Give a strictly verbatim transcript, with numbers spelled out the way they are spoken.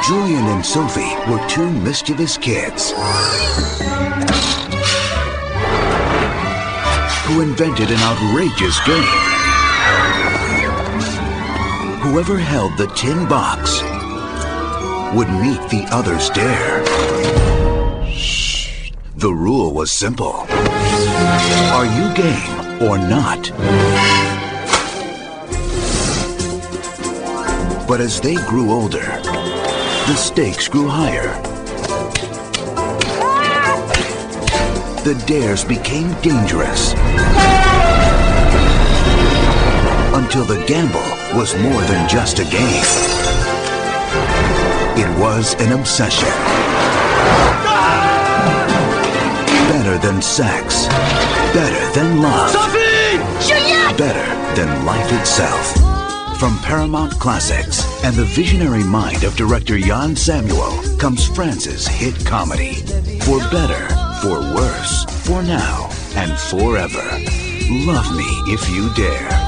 Julian and Sophie were two mischievous kids who invented an outrageous game. Whoever held the tin box would meet the other's dare. The rule was simple. Are you game or not? But as they grew older, the stakes grew higher. The dares became dangerous until the gamble was more than just a game. It was an obsession. Better than sex. Better than love. Sophie! Juliette! Better than life itself. From Paramount Classics and the visionary mind of director Jan Samuel comes France's hit comedy. For better, for worse, for now, and forever. Love Me If You Dare.